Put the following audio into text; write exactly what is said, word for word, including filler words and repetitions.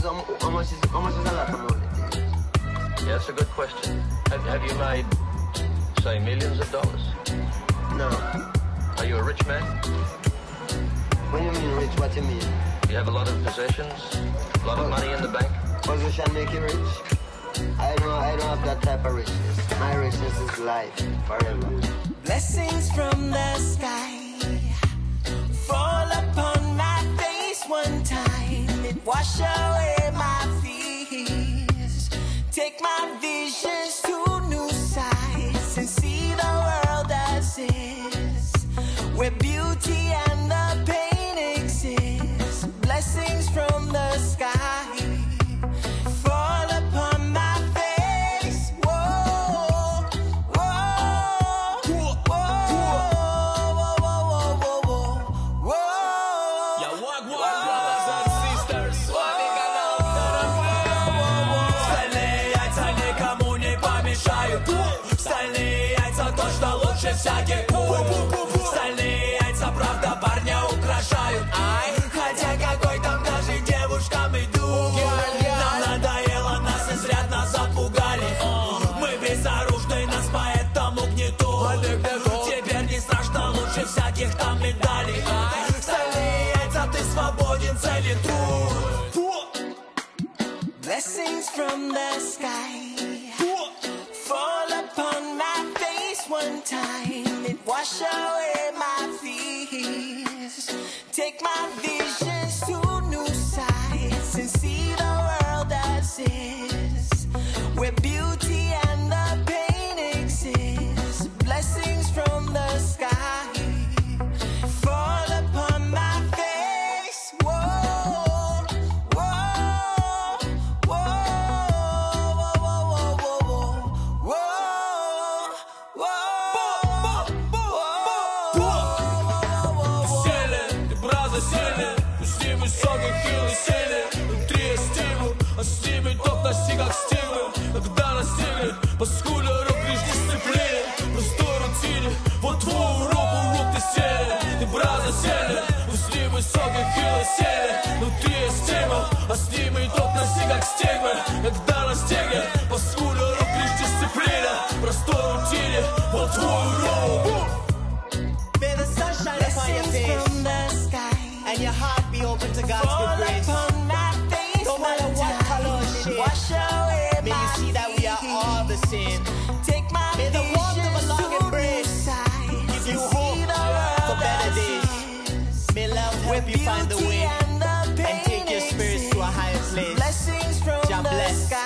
how, how much is how much is a lot of money? Yeah, that's a good question. Have, have you made, say, millions of dollars? No. Are you a rich man? What do you mean rich? What do you mean? You have a lot of possessions, a lot of money in the bank. Position make you rich? I don't, I don't have that type of richness. My richness is life, forever. Blessings from the sky fall upon my face one time. It wash away my fears. Take my visions to new sights and see the world as is, where beauty and the pain exist. Blessings from the sky fall upon my face. Whoa, whoa, whoa, whoa, whoa, whoa, whoa, whoa. Yeah, walk, walk, brothers and sisters. Стальные яйца никому не помешают. Стальные яйца точно лучше всяких пуль. Стальные яйца, правда, парня украшают. Хотя какой там даже девушкам идут. Нам надоело, нас изрядно запугали. Мы безоружны, нас поэтому гнетут. Теперь не страшно, лучше всяких там медалей. Стальные яйца, ты свободен, целен труд. Blessings from the sky fall upon my face one time. It wash away my fears. Take my visions to new sights and see the world as is, where beauty and the pain exist. Blessings from the sky fall upon my face. Whoa, whoa, whoa, whoa, whoa, whoa, whoa. Сели, ты браза сели. Пусти высоких хил и сели. Внутри стимул, а с ними топ достиг как стимул. Когда настигли, поскуля рук лишь дисциплине. Простой рутине, вот твой урок, урок ты сели. Ты браза сели, пусти высоких хил и сели. Внутри стимул, а с ними топ достиг как стигмы. Когда настигли, поскуля рук лишь дисциплине. Простой рутине, вот твой урок. May the sun shine upon your face from the sky and your heart be open to God's fall good grace. upon my face. No matter what color or shade, wash away may my you see that we are all the same. Take my May the warmth of a visions long to embrace new sights give you and hope see the world for better as days. is, May love where help you find the beauty way and the and pain take your spirits to a higher exist. place. Blessings from God the bless. sky.